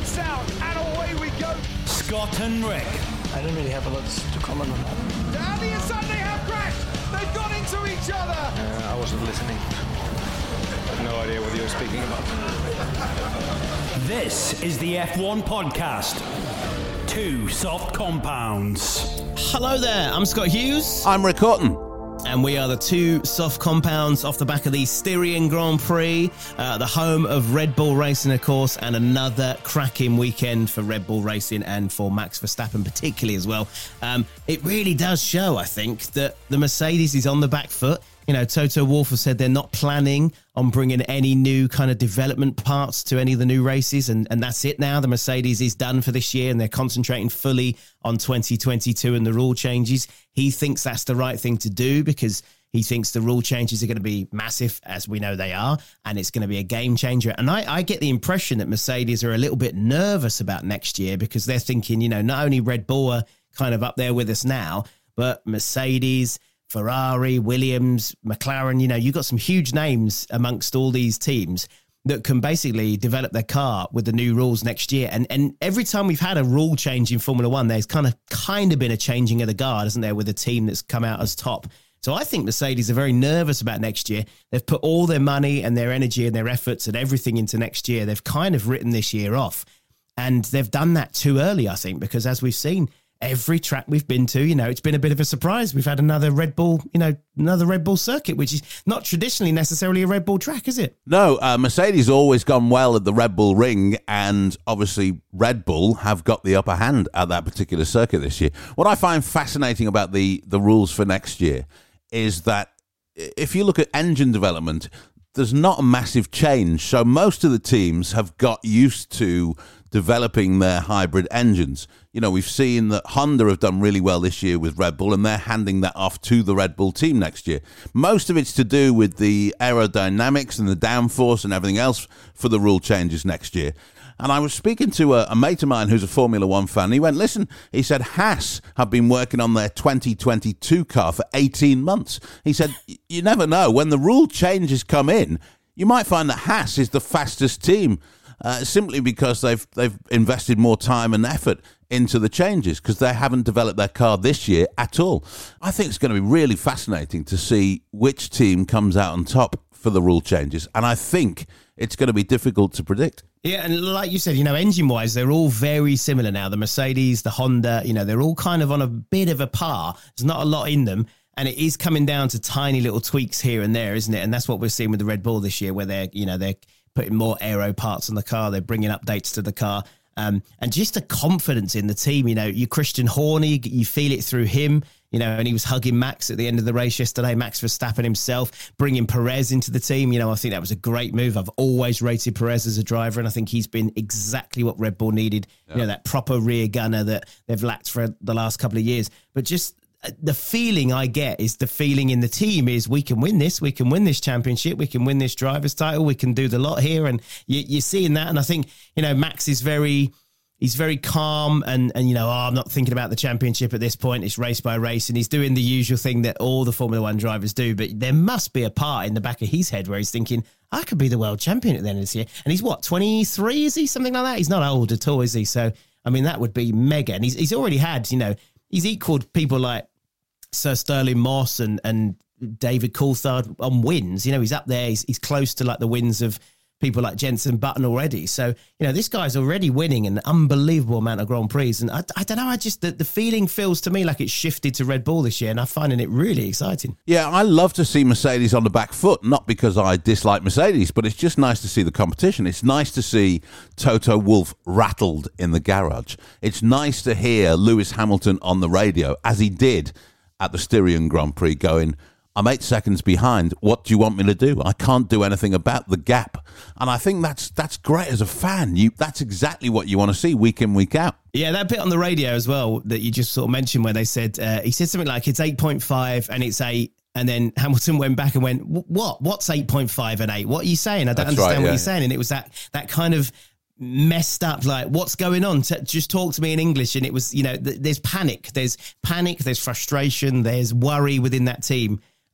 lights out, and away we go. Scott and Rick. I don't really have a lot to comment on that. Andy and Sunday have crashed. They've gone into each other. I wasn't listening. No idea what you were speaking about. This is the F1 podcast. Two soft compounds. Hello there, I'm Scott Hughes. I'm Rick Houghton. And we are the two soft compounds off the back of the Styrian Grand Prix, the home of Red Bull Racing, of course, and another cracking weekend for Red Bull Racing and for Max Verstappen particularly as well. It really does show, I think, that the Mercedes is on the back foot. You know, Toto Wolff has said they're not planning on bringing any new kind of development parts to any of the new races. And that's it now. The Mercedes is done for this year and they're concentrating fully on 2022 and the rule changes. He thinks that's the right thing to do because he thinks the rule changes are going to be massive, as we know they are, and it's going to be a game changer. And I get the impression that Mercedes are a little bit nervous about next year because they're thinking, you know, not only Red Bull are kind of up there with us now, but Mercedes, Ferrari, Williams, McLaren, you know, you've got some huge names amongst all these teams that can basically develop their car with the new rules next year. And every time we've had a rule change in Formula One, there's kind of been a changing of the guard, hasn't there, with a team that's come out as top. So I think Mercedes are very nervous about next year. They've put all their money and their energy and their efforts and everything into next year. They've kind of written this year off. And they've done that too early, I think, because as we've seen, every track we've been to, you know, it's been a bit of a surprise. We've had another Red Bull circuit, which is not traditionally necessarily a Red Bull track, is it? No, Mercedes always gone well at the Red Bull Ring, and obviously Red Bull have got the upper hand at that particular circuit this year. What I find fascinating about the rules for next year is that if you look at engine development, there's not a massive change. So most of the teams have got used to developing their hybrid engines. You know, we've seen that Honda have done really well this year with Red Bull, and they're handing that off to the Red Bull team next year. Most of it's to do with the aerodynamics and the downforce and everything else for the rule changes next year. And I was speaking to a mate of mine who's a Formula One fan. He went, listen, he said, Haas have been working on their 2022 car for 18 months. He said, you never know. When the rule changes come in, you might find that Haas is the fastest team simply because they've invested more time and effort into the changes because they haven't developed their car this year at all. I think it's going to be really fascinating to see which team comes out on top for the rule changes. And I think it's going to be difficult to predict. Yeah, and like you said, you know, engine-wise, they're all very similar now. The Mercedes, the Honda, you know, they're all kind of on a bit of a par. There's not a lot in them. And it is coming down to tiny little tweaks here and there, isn't it? And that's what we're seeing with the Red Bull this year, where they're putting more aero parts on the car. They're bringing updates to the car. And just a confidence in the team. You know, you Christian Horner, you feel it through him, you know, and he was hugging Max at the end of the race yesterday, Max Verstappen himself, bringing Perez into the team. You know, I think that was a great move. I've always rated Perez as a driver, and I think he's been exactly what Red Bull needed. Yeah. You know, that proper rear gunner that they've lacked for the last couple of years. But just the feeling I get is the feeling in the team is we can win this championship, we can win this driver's title, we can do the lot here. And you're seeing that. And I think, you know, Max is he's very calm and you know, I'm not thinking about the championship at this point. It's race by race. And he's doing the usual thing that all the Formula One drivers do. But there must be a part in the back of his head where he's thinking, I could be the world champion at the end of this year. And he's what, 23? Is he? Something like that? He's not old at all, is he? So, I mean, that would be mega. And he's already had, you know, he's equaled people like Sir Stirling Moss and David Coulthard on wins. You know, he's up there. He's close to like the wins of people like Jenson Button already. So, you know, this guy's already winning an unbelievable amount of Grand Prix. And I don't know, the feeling feels to me like it's shifted to Red Bull this year, and I'm finding it really exciting. Yeah, I love to see Mercedes on the back foot, not because I dislike Mercedes, but it's just nice to see the competition. It's nice to see Toto Wolff rattled in the garage. It's nice to hear Lewis Hamilton on the radio, as he did at the Styrian Grand Prix, going, I'm 8 seconds behind. What do you want me to do? I can't do anything about the gap. And I think that's great as a fan. That's exactly what you want to see week in, week out. Yeah, that bit on the radio as well that you just sort of mentioned where they said, he said something like it's 8.5 and it's 8. And then Hamilton went back and went, what? What's 8.5 and 8? What are you saying? I don't understand what you're saying. And it was that kind of messed up, like, what's going on? Just talk to me in English. And it was, you know, there's panic, there's frustration, there's worry within that team.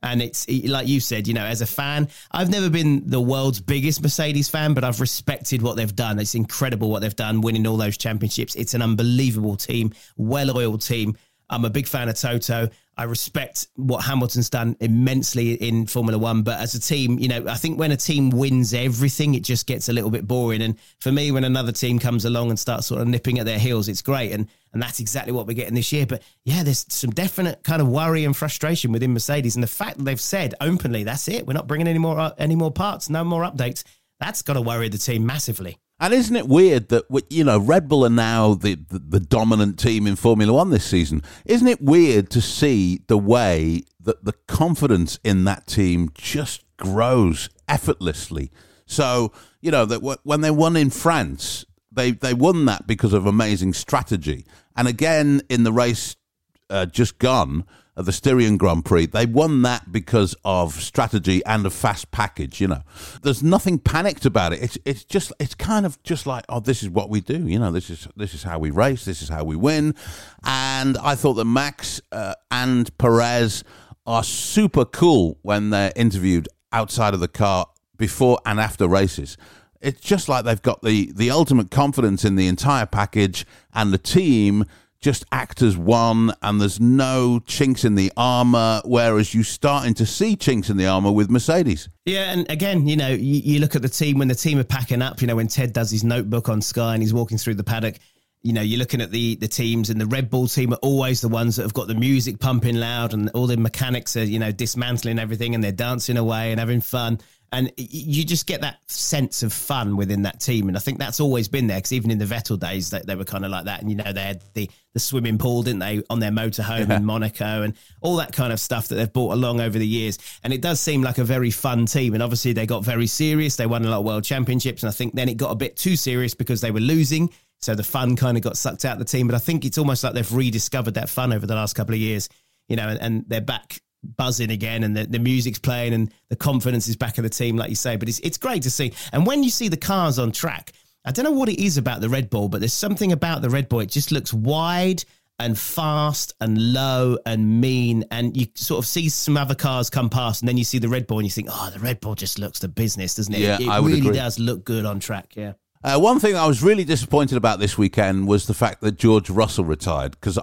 And it's like you said, as a fan, I've never been the world's biggest Mercedes fan, but I've respected what they've done. It's incredible what they've done, winning all those championships. It's an unbelievable team, well-oiled team. I'm a big fan of Toto. I respect what Hamilton's done immensely in Formula One. But as a team, I think when a team wins everything, it just gets a little bit boring. And for me, when another team comes along and starts sort of nipping at their heels, it's great. And that's exactly what we're getting this year. But yeah, there's some definite kind of worry and frustration within Mercedes. And the fact that they've said openly, that's it, we're not bringing any more parts, no more updates, that's got to worry the team massively. And isn't it weird that, Red Bull are now the dominant team in Formula One this season? Isn't it weird to see the way that the confidence in that team just grows effortlessly? So, that when they won in France, they won that because of amazing strategy. And again, in the race just gone, the Styrian Grand Prix, they won that because of strategy and a fast package. There's nothing panicked about it. It's kind of just like, oh, this is what we do. This is how we race. This is how we win. And I thought that Max and Perez are super cool when they're interviewed outside of the car before and after races. It's just like they've got the ultimate confidence in the entire package, and the team just act as one, and there's no chinks in the armour, whereas you're starting to see chinks in the armour with Mercedes. Yeah, and again, you look at the team, when the team are packing up, when Ted does his notebook on Sky and he's walking through the paddock, you're looking at the teams, and the Red Bull team are always the ones that have got the music pumping loud, and all the mechanics are, dismantling everything, and they're dancing away and having fun. And you just get that sense of fun within that team. And I think that's always been there, because even in the Vettel days, they were kind of like that. And, they had the swimming pool, didn't they, on their motorhome in Monaco, and all that kind of stuff that they've brought along over the years. And it does seem like a very fun team. And obviously they got very serious. They won a lot of world championships. And I think then it got a bit too serious because they were losing. So the fun kind of got sucked out of the team. But I think it's almost like they've rediscovered that fun over the last couple of years, and they're back buzzing again, and the music's playing, and the confidence is back in the team, like you say. But it's great to see. And when you see the cars on track, I don't know what it is about the Red Bull, but there's something about the Red Bull. It just looks wide and fast and low and mean, and you sort of see some other cars come past, and then you see the Red Bull and you think, oh, the Red Bull just looks the business, doesn't it? Yeah, it I would really agree. does look good on track. Yeah. One thing I was really disappointed about this weekend was the fact that George Russell retired, because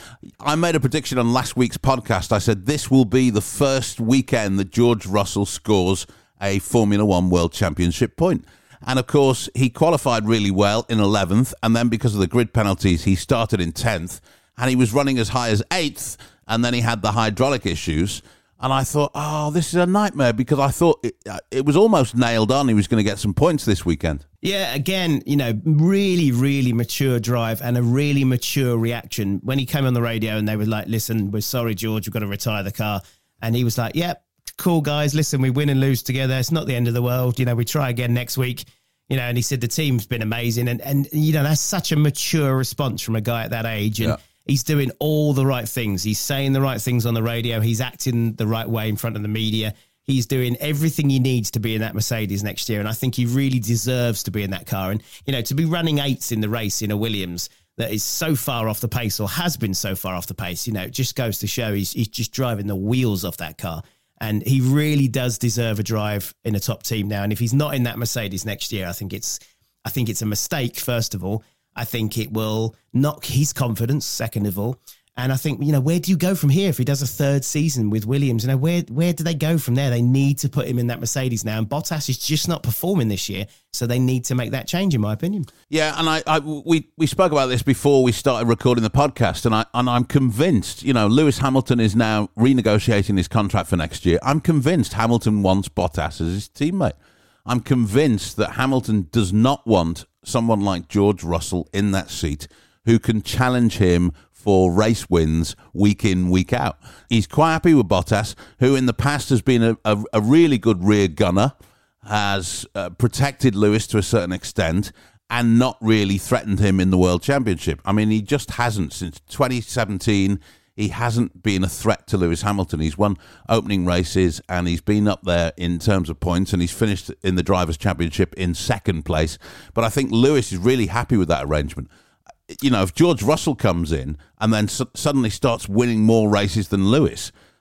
I made a prediction on last week's podcast. I said this will be the first weekend that George Russell scores a Formula One World Championship point. And, of course, he qualified really well in 11th, and then because of the grid penalties, he started in 10th, and he was running as high as 8th, and then he had the hydraulic issues. And I thought, oh, this is a nightmare, because I thought it was almost nailed on. He was going to get some points this weekend. Yeah, again, really, really mature drive and a really mature reaction. When he came on the radio and they were like, listen, we're sorry, George, we've got to retire the car. And he was like, yep, cool, guys. Listen, we win and lose together. It's not the end of the world. We try again next week. And he said the team's been amazing. And that's such a mature response from a guy at that age. And he's doing all the right things. He's saying the right things on the radio. He's acting the right way in front of the media. He's doing everything he needs to be in that Mercedes next year. And I think he really deserves to be in that car. And, to be running 8th in the race in a Williams that is so far off the pace, or has been so far off the pace, it just goes to show he's just driving the wheels off that car. And he really does deserve a drive in a top team now. And if he's not in that Mercedes next year, I think it's a mistake, first of all. I think it will knock his confidence, second of all. And I think, where do you go from here if he does a third season with Williams? Where do they go from there? They need to put him in that Mercedes now. And Bottas is just not performing this year. So they need to make that change, in my opinion. Yeah, and we spoke about this before we started recording the podcast, and I'm convinced, Lewis Hamilton is now renegotiating his contract for next year. I'm convinced Hamilton wants Bottas as his teammate. I'm convinced that Hamilton does not want someone like George Russell in that seat who can challenge him for race wins week in, week out. He's quite happy with Bottas, who in the past has been a really good rear gunner, has protected Lewis to a certain extent, and not really threatened him in the World Championship. I mean, he just hasn't. Since 2017, he hasn't been a threat to Lewis Hamilton. He's won opening races, and he's been up there in terms of points, and he's finished in the Drivers' Championship in second place. But I think Lewis is really happy with that arrangement. If George Russell comes in and then suddenly starts winning more races than Lewis,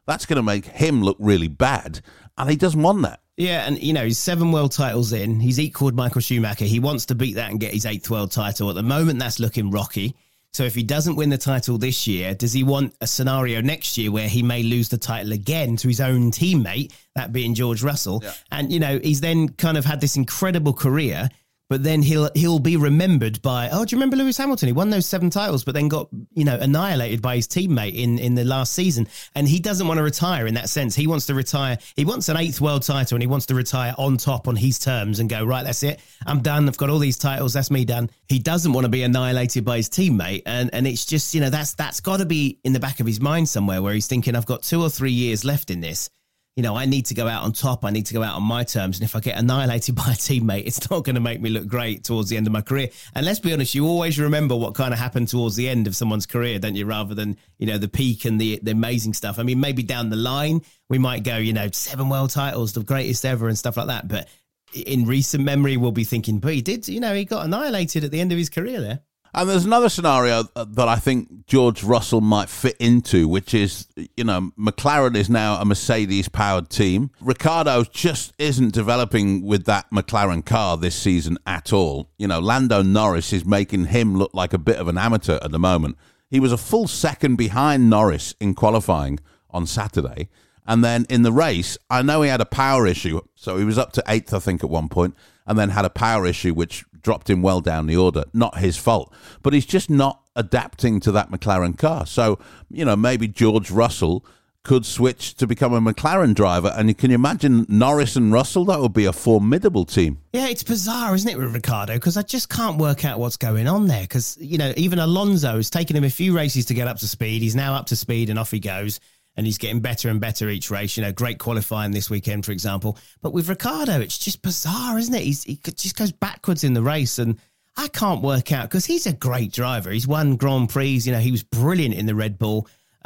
That's going to make him look really bad, and he doesn't want that. Yeah, and, he's 7 world titles in. He's equalled Michael Schumacher. He wants to beat that and get his 8th world title. At the moment, that's looking rocky. So if he doesn't win the title this year, does he want a scenario next year where he may lose the title again to his own teammate, that being George Russell? Yeah. And, he's then kind of had this incredible career, but then he'll be remembered by, do you remember Lewis Hamilton? He won those 7 titles, but then got, annihilated by his teammate in the last season. And he doesn't want to retire in that sense. He wants to retire. He wants an 8th world title, and he wants to retire on top on his terms and go, right, that's it. I'm done. I've got all these titles. That's me done. He doesn't want to be annihilated by his teammate. And it's just, that's got to be in the back of his mind somewhere where he's thinking, I've got 2 or 3 years left in this. I need to go out on top. I need to go out on my terms. And if I get annihilated by a teammate, it's not going to make me look great towards the end of my career. And let's be honest, you always remember what kind of happened towards the end of someone's career, don't you? Rather than, the peak and the amazing stuff. I mean, maybe down the line, we might go, 7 world titles, the greatest ever and stuff like that. But in recent memory, we'll be thinking, but he did, he got annihilated at the end of his career there. And there's another scenario that I think George Russell might fit into, which is, McLaren is now a Mercedes-powered team. Ricciardo just isn't developing with that McLaren car this season at all. Lando Norris is making him look like a bit of an amateur at the moment. He was a full second behind Norris in qualifying on Saturday. And then in the race, I know he had a power issue. So he was up to 8th, I think, at one point, and then had a power issue, which dropped him well down the order. Not his fault. But he's just not adapting to that McLaren car. So, maybe George Russell could switch to become a McLaren driver. And can you imagine Norris and Russell? That would be a formidable team. Yeah, it's bizarre, isn't it, with Ricciardo? Because I just can't work out what's going on there. Because, even Alonso has taken him a few races to get up to speed. He's now up to speed and off he goes. And he's getting better and better each race. Great qualifying this weekend, for example. But with Ricciardo, it's just bizarre, isn't it? He just goes backwards in the race. And I can't work out, because he's a great driver. He's won Grand Prix. He was brilliant in the Red Bull.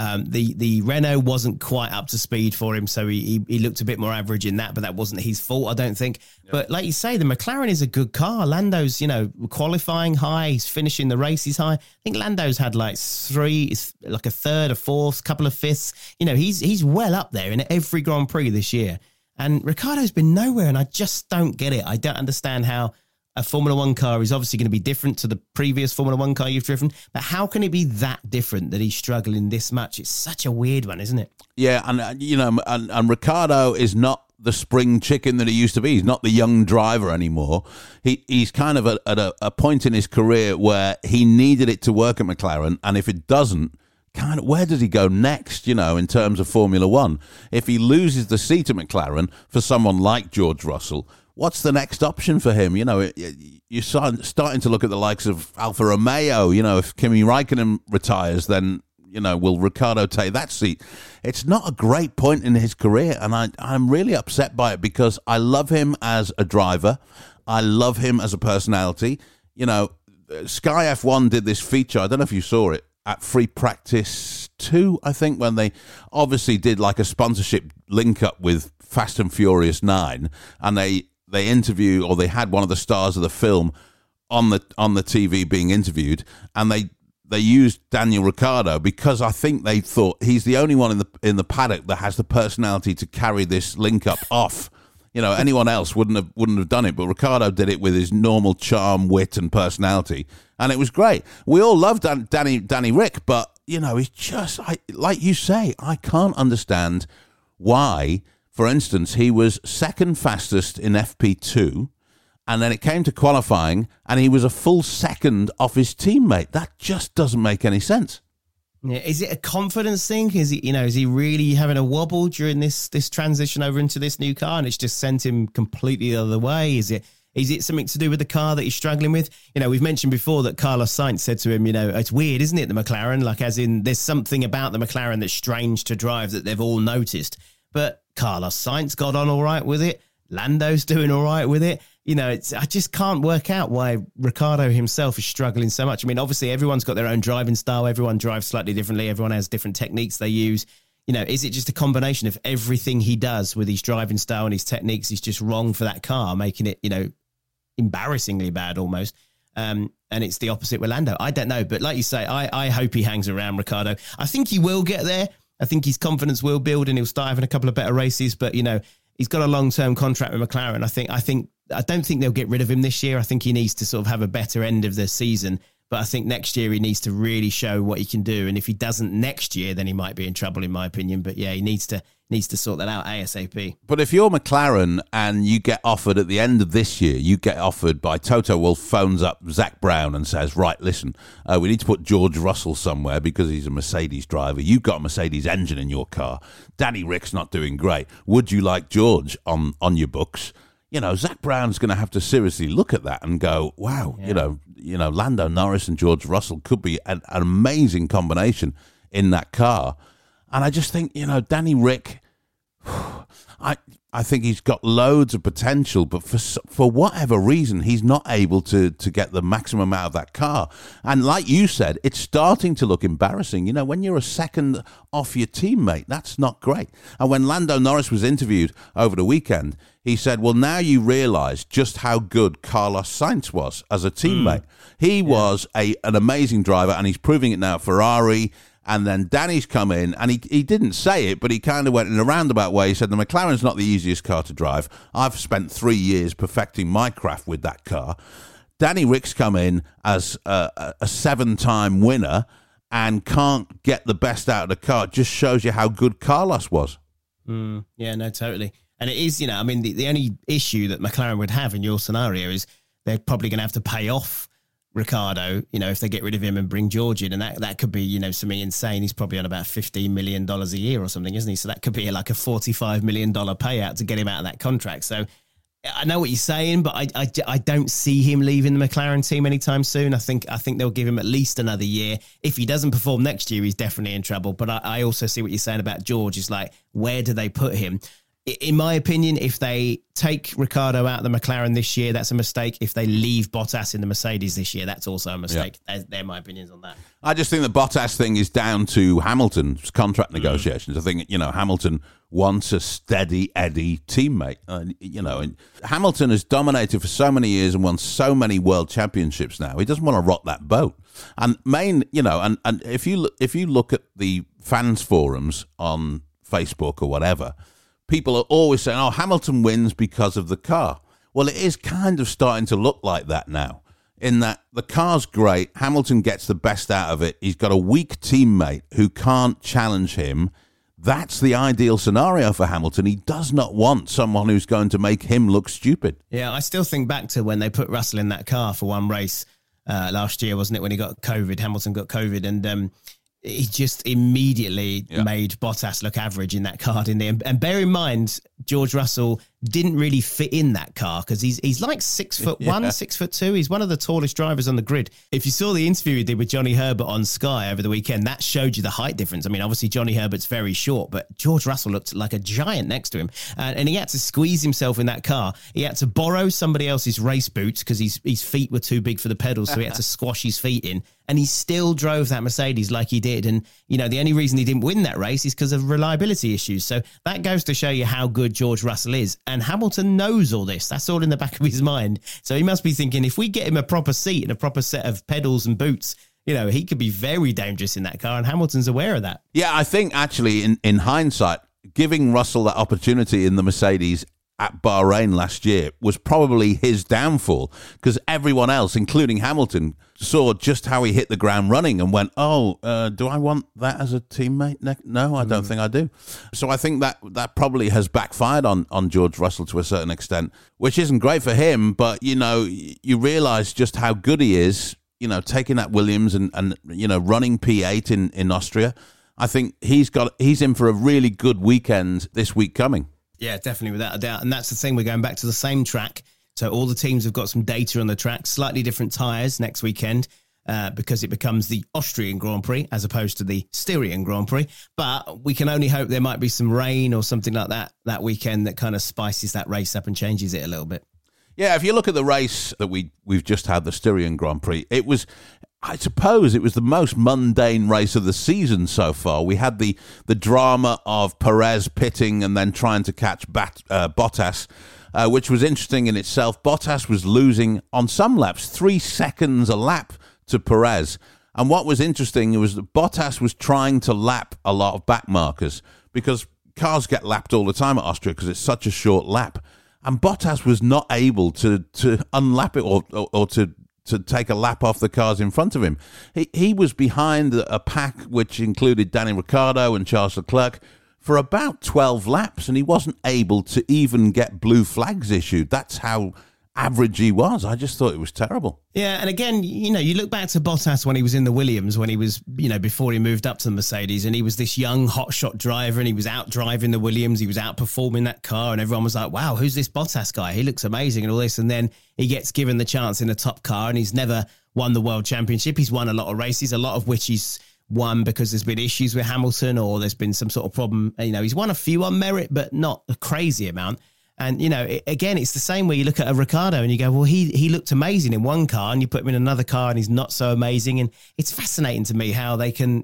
The Renault wasn't quite up to speed for him, so he looked a bit more average in that, but that wasn't his fault, I don't think. Yep. But like you say, the McLaren is a good car. Lando's, qualifying high, he's finishing the races high. I think Lando's had like 3, like a 3rd, a 4th, couple of 5ths. He's well up there in every Grand Prix this year. And Ricciardo's been nowhere, and I just don't get it. I don't understand how a Formula One car is obviously going to be different to the previous Formula One car you've driven, but how can it be that different that he's struggling this much? It's such a weird one, isn't it? Yeah, and and Ricciardo is not the spring chicken that he used to be. He's not the young driver anymore. He's kind of at a point in his career where he needed it to work at McLaren, and if it doesn't, kind of, where does he go next, in terms of Formula One? If he loses the seat at McLaren for someone like George Russell, what's the next option for him? You're starting to look at the likes of Alfa Romeo. If Kimi Räikkönen retires, then, will Ricciardo take that seat? It's not a great point in his career, and I'm really upset by it, because I love him as a driver. I love him as a personality. Sky F1 did this feature, I don't know if you saw it, at Free Practice 2, I think, when they obviously did like a sponsorship link up with Fast and Furious 9, and they interview, or they had one of the stars of the film on the TV being interviewed, and they used Daniel Ricciardo because I think they thought he's the only one in the paddock that has the personality to carry this link up off. Anyone else wouldn't have done it, but Ricciardo did it with his normal charm, wit, and personality, and it was great. We all love Danny Rick, but he's just like you say, I can't understand why. For instance, he was second fastest in FP2, and then it came to qualifying, and he was a full second off his teammate. That just doesn't make any sense. Yeah, is it a confidence thing? Is he really having a wobble during this transition over into this new car, and it's just sent him completely the other way? Is it something to do with the car that he's struggling with? We've mentioned before that Carlos Sainz said to him, it's weird, isn't it, the McLaren? Like, as in, there's something about the McLaren that's strange to drive that they've all noticed. But Carlos Sainz got on all right with it. Lando's doing all right with it. I just can't work out why Ricciardo himself is struggling so much. I mean, obviously, everyone's got their own driving style. Everyone drives slightly differently. Everyone has different techniques they use. Is it just a combination of everything he does with his driving style and his techniques is just wrong for that car, making it, embarrassingly bad almost? And it's the opposite with Lando. I don't know. But like you say, I hope he hangs around Ricciardo. I think he will get there. I think his confidence will build and he'll start having a couple of better races. But, he's got a long-term contract with McLaren. I don't think they'll get rid of him this year. I think he needs to sort of have a better end of the season. But I think next year he needs to really show what he can do. And if he doesn't next year, then he might be in trouble, in my opinion. But yeah, he needs to sort that out ASAP. But if you're McLaren and you get offered at the end of this year, you get offered by Toto Wolff, phones up Zak Brown and says, right, listen, we need to put George Russell somewhere because he's a Mercedes driver. You've got a Mercedes engine in your car. Danny Rick's not doing great. Would you like George on your books? Zak Brown's going to have to seriously look at that and go, wow, Lando Norris and George Russell could be an amazing combination in that car. And I just think, Danny Rick, I think he's got loads of potential, but for whatever reason, he's not able to get the maximum out of that car. And like you said, it's starting to look embarrassing. When you're a second off your teammate, that's not great. And when Lando Norris was interviewed over the weekend, he said, well, now you realise just how good Carlos Sainz was as a teammate. He was an amazing driver, and he's proving it now at Ferrari. And then Danny's come in, and he didn't say it, but he kind of went in a roundabout way. He said, the McLaren's not the easiest car to drive. I've spent 3 years perfecting my craft with that car. Danny Rick's come in as a 7-time winner and can't get the best out of the car. It just shows you how good Carlos was. Yeah, no, totally. And it is, the only issue that McLaren would have in your scenario is they're probably going to have to pay off Ricciardo, if they get rid of him and bring George in, and that could be, something insane. He's probably on about $15 million a year or something, isn't he? So that could be like a $45 million payout to get him out of that contract. So I know what you're saying, but I don't see him leaving the McLaren team anytime soon. I think they'll give him at least another year. If he doesn't perform next year, he's definitely in trouble. But I also see what you're saying about George. It's like, where do they put him? In my opinion, if they take Ricciardo out of the McLaren this year, that's a mistake. If they leave Bottas in the Mercedes this year, that's also a mistake. Yeah. They're my opinions on that. I just think the Bottas thing is down to Hamilton's contract negotiations. I think, Hamilton wants a steady Eddie teammate. And Hamilton has dominated for so many years and won so many world championships now. He doesn't want to rock that boat. And and if you look at the fans forums on Facebook or whatever, people are always saying, oh, Hamilton wins because of the car. Well, it is kind of starting to look like that now, in that the car's great. Hamilton gets the best out of it. He's got a weak teammate who can't challenge him. That's the ideal scenario for Hamilton. He does not want someone who's going to make him look stupid. Yeah, I still think back to when they put Russell in that car for one race last year, wasn't it, when he got COVID? Hamilton got COVID, and he just immediately made Bottas look average in that car, didn't he? And bear in mind, George Russell didn't really fit in that car because he's like 6'1", 6'2". He's one of the tallest drivers on the grid. If you saw the interview he did with Johnny Herbert on Sky over the weekend, that showed you the height difference. I mean, obviously Johnny Herbert's very short, but George Russell looked like a giant next to him. And he had to squeeze himself in that car. He had to borrow somebody else's race boots because his feet were too big for the pedals, so he had to squash his feet in. And he still drove that Mercedes like he did. And, the only reason he didn't win that race is because of reliability issues. So that goes to show you how good George Russell is. And Hamilton knows all this. That's all in the back of his mind. So he must be thinking, if we get him a proper seat and a proper set of pedals and boots, he could be very dangerous in that car. And Hamilton's aware of that. Yeah, I think actually in hindsight, giving Russell that opportunity in the Mercedes at Bahrain last year was probably his downfall, because everyone else, including Hamilton, saw just how he hit the ground running and went, do I want that as a teammate? No, I don't think I do. So I think that probably has backfired on George Russell to a certain extent, which isn't great for him. But, you realise just how good he is, taking that Williams and running P8 in Austria. I think he's in for a really good weekend this week coming. Yeah, definitely, without a doubt. And that's the thing, we're going back to the same track. So all the teams have got some data on the track, slightly different tyres next weekend because it becomes the Austrian Grand Prix as opposed to the Styrian Grand Prix. But we can only hope there might be some rain or something like that weekend that kind of spices that race up and changes it a little bit. Yeah, if you look at the race that we've just had, the Styrian Grand Prix, I suppose it was the most mundane race of the season so far. We had the drama of Perez pitting and then trying to catch Bottas, which was interesting in itself. Bottas was losing on some laps 3 seconds a lap to Perez. And what was interesting was that Bottas was trying to lap a lot of back markers because cars get lapped all the time at Austria because it's such a short lap. And Bottas was not able to unlap it or to take a lap off the cars in front of him. He was behind a pack which included Danny Ricciardo and Charles Leclerc for about 12 laps, and he wasn't able to even get blue flags issued. That's how average he was. I just thought it was terrible. Yeah, and again, you look back to Bottas when he was in the Williams, when he was, before he moved up to the Mercedes, and he was this young hotshot driver, and he was out driving the Williams, he was outperforming that car, and everyone was like, wow, who's this Bottas guy? He looks amazing and all this, and then he gets given the chance in a top car, and he's never won the World Championship. He's won a lot of races, a lot of which he's won because there's been issues with Hamilton or there's been some sort of problem. He's won a few on merit, but not a crazy amount. And, again, it's the same where you look at a Ricciardo and you go, well, he looked amazing in one car and you put him in another car and he's not so amazing. And it's fascinating to me how they can,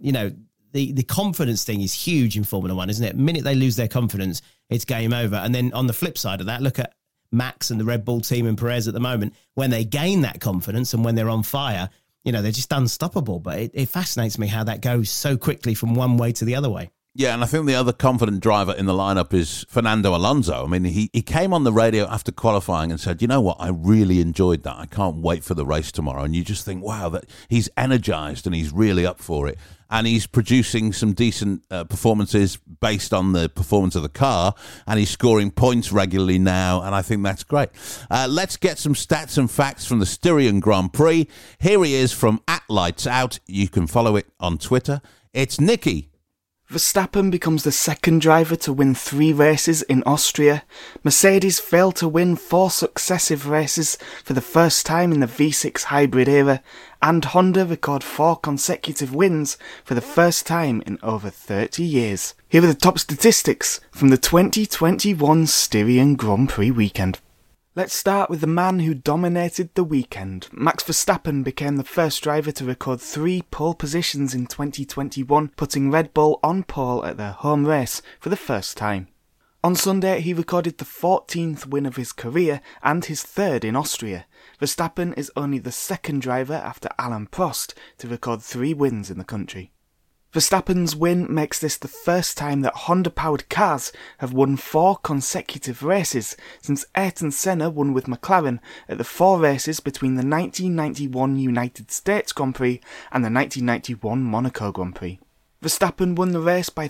the confidence thing is huge in Formula One, isn't it? The minute they lose their confidence, it's game over. And then on the flip side of that, look at Max and the Red Bull team and Perez at the moment. When they gain that confidence and when they're on fire, they're just unstoppable. But it fascinates me how that goes so quickly from one way to the other way. Yeah, and I think the other confident driver in the lineup is Fernando Alonso. I mean, he came on the radio after qualifying and said, you know what, I really enjoyed that. I can't wait for the race tomorrow. And you just think, wow, that he's energized and he's really up for it. And he's producing some decent performances based on the performance of the car. And he's scoring points regularly now. And I think that's great. Let's get some stats and facts from the Styrian Grand Prix. Here he is from @LightsOut. You can follow it on Twitter. It's Nicky. Verstappen becomes the second driver to win 3 races in Austria. Mercedes failed to win 4 successive races for the first time in the V6 hybrid era, and Honda record 4 consecutive wins for the first time in over 30 years. Here are the top statistics from the 2021 Styrian Grand Prix weekend. Let's start with the man who dominated the weekend. Max Verstappen became the first driver to record 3 pole positions in 2021, putting Red Bull on pole at their home race for the first time. On Sunday, he recorded the 14th win of his career and his 3rd in Austria. Verstappen is only the second driver after Alain Prost to record 3 wins in the country. Verstappen's win makes this the first time that Honda-powered cars have won 4 consecutive races since Ayrton Senna won with McLaren at the 4 races between the 1991 United States Grand Prix and the 1991 Monaco Grand Prix. Verstappen won the race by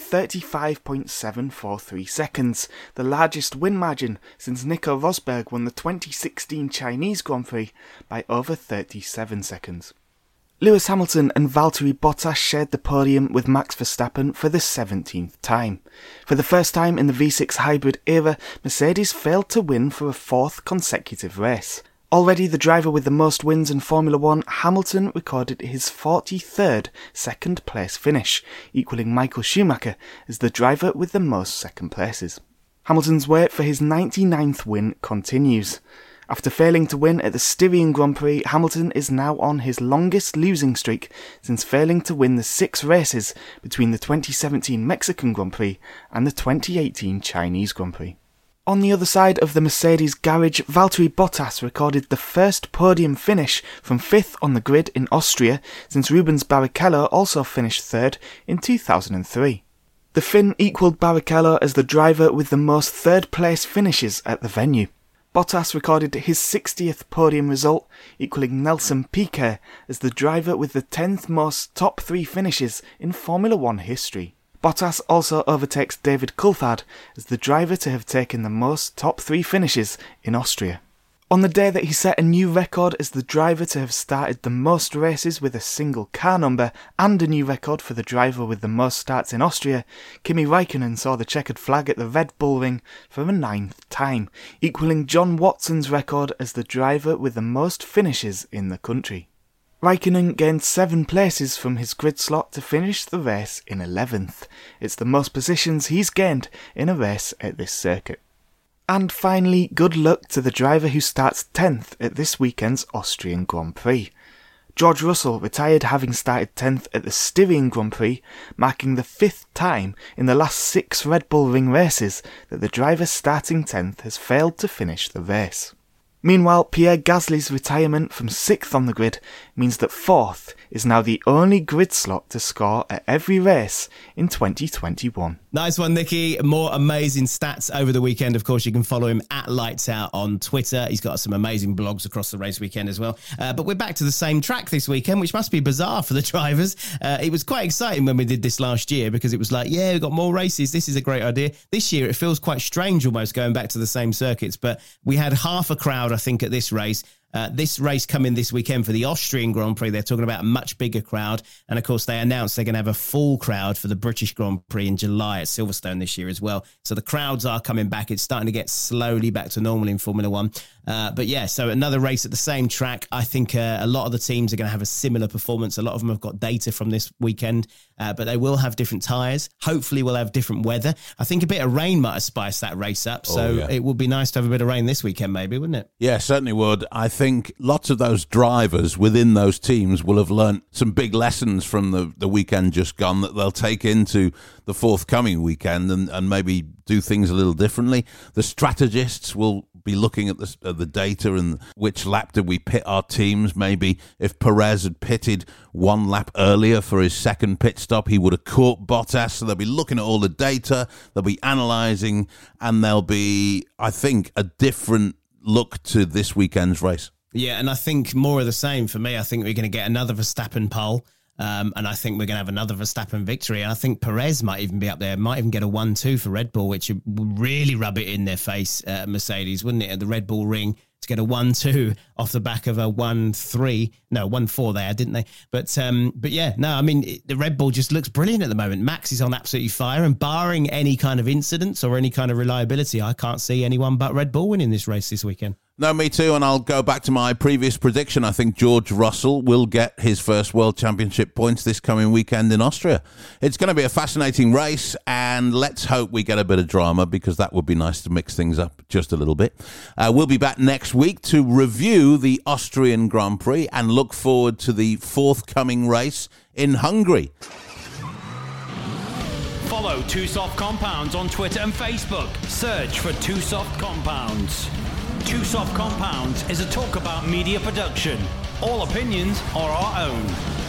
35.743 seconds, the largest win margin since Nico Rosberg won the 2016 Chinese Grand Prix by over 37 seconds. Lewis Hamilton and Valtteri Bottas shared the podium with Max Verstappen for the 17th time. For the first time in the V6 hybrid era, Mercedes failed to win for a 4th consecutive race. Already the driver with the most wins in Formula One, Hamilton recorded his 43rd second-place finish, equaling Michael Schumacher as the driver with the most second places. Hamilton's wait for his 99th win continues. After failing to win at the Styrian Grand Prix, Hamilton is now on his longest losing streak since failing to win the 6 races between the 2017 Mexican Grand Prix and the 2018 Chinese Grand Prix. On the other side of the Mercedes garage, Valtteri Bottas recorded the first podium finish from 5th on the grid in Austria since Rubens Barrichello also finished 3rd in 2003. The Finn equalled Barrichello as the driver with the most 3rd place finishes at the venue. Bottas recorded his 60th podium result, equalling Nelson Piquet as the driver with the 10th most top 3 finishes in Formula One history. Bottas also overtakes David Coulthard as the driver to have taken the most top 3 finishes in Austria. On the day that he set a new record as the driver to have started the most races with a single car number and a new record for the driver with the most starts in Austria, Kimi Räikkönen saw the checkered flag at the Red Bull Ring for the 9th time, equalling John Watson's record as the driver with the most finishes in the country. Räikkönen gained 7 places from his grid slot to finish the race in 11th. It's the most positions he's gained in a race at this circuit. And finally, good luck to the driver who starts 10th at this weekend's Austrian Grand Prix. George Russell retired having started 10th at the Styrian Grand Prix, marking the 5th time in the last 6 Red Bull Ring races that the driver starting 10th has failed to finish the race. Meanwhile, Pierre Gasly's retirement from 6th on the grid means that 4th is now the only grid slot to score at every race in 2021. Nice one, Nicky. More amazing stats over the weekend. Of course, you can follow him at Lights Out on Twitter. He's got some amazing blogs across the race weekend as well. But we're back to the same track this weekend, which must be bizarre for the drivers. It was quite exciting when we did this last year because it was like, yeah, we've got more races. This is a great idea. This year, it feels quite strange almost going back to the same circuits. But we had half a crowd, I think, at this race. This race coming this weekend for the Austrian Grand Prix. They're talking about a much bigger crowd. And of course, they announced they're going to have a full crowd for the British Grand Prix in July at Silverstone this year as well. So the crowds are coming back. It's starting to get slowly back to normal in Formula One. But yeah, so another race at the same track. I think a lot of the teams are going to have a similar performance. A lot of them have got data from this weekend, but they will have different tyres. Hopefully we'll have different weather. I think a bit of rain might have spiced that race up. So It would be nice to have a bit of rain this weekend maybe, wouldn't it? Yeah, certainly would. I think lots of those drivers within those teams will have learnt some big lessons from the weekend just gone that they'll take into the forthcoming weekend and maybe do things a little differently. The strategists will be looking at the data and which lap did we pit our teams. Maybe if Perez had pitted one lap earlier for his second pit stop, he would have caught Bottas. So they'll be looking at all the data, they'll be analysing, and there'll be, I think, a different look to this weekend's race. Yeah, and I think more of the same for me. I think we're going to get another Verstappen pole. And I think we're going to have another Verstappen victory. I think Perez might even be up there, might even get a 1-2 for Red Bull, which would really rub it in their face, Mercedes, wouldn't it, at the Red Bull ring, to get a 1-2 off the back of a 1-3. No, 1-4 they had, didn't they? But yeah, no, I mean, the Red Bull just looks brilliant at the moment. Max is on absolutely fire, and barring any kind of incidents or any kind of reliability, I can't see anyone but Red Bull winning this race this weekend. No, me too, and I'll go back to my previous prediction. I think George Russell will get his first World Championship points this coming weekend in Austria. It's going to be a fascinating race, and let's hope we get a bit of drama, because that would be nice to mix things up just a little bit. We'll be back next week to review the Austrian Grand Prix and look forward to the forthcoming race in Hungary. Follow Two Soft Compounds on Twitter and Facebook. Search for Two Soft Compounds. Two Soft Compounds is a talk about media production. All opinions are our own.